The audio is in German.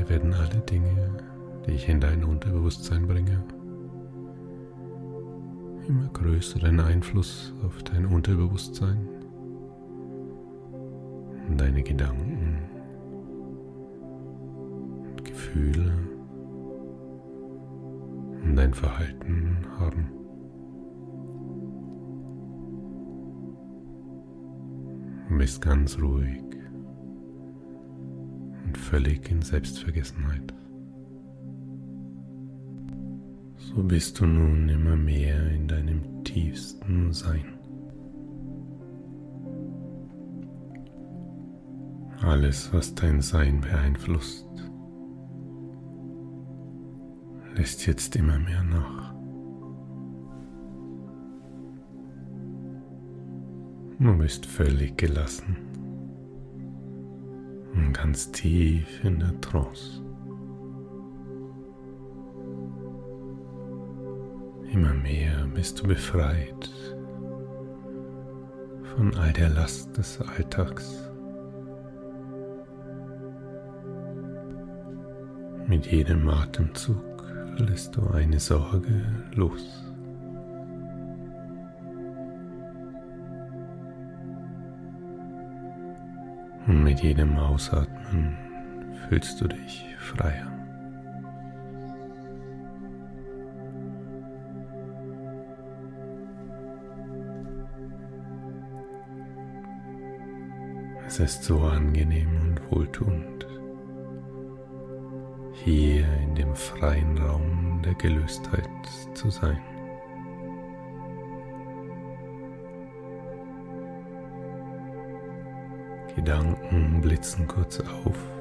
Mehr werden alle Dinge, die ich in dein Unterbewusstsein bringe, immer größeren Einfluss auf dein Unterbewusstsein, deine Gedanken und Gefühle und dein Verhalten haben. Du bist ganz ruhig und völlig in Selbstvergessenheit. So bist du nun immer mehr in deinem tiefsten Sein. Alles, was dein Sein beeinflusst, lässt jetzt immer mehr nach. Du bist völlig gelassen und ganz tief in der Trance. Immer mehr bist du befreit von all der Last des Alltags. Mit jedem Atemzug lässt du eine Sorge los. Und mit jedem Ausatmen fühlst du dich freier. Es ist so angenehm und wohltuend, hier in dem freien Raum der Gelöstheit zu sein. Gedanken blitzen kurz auf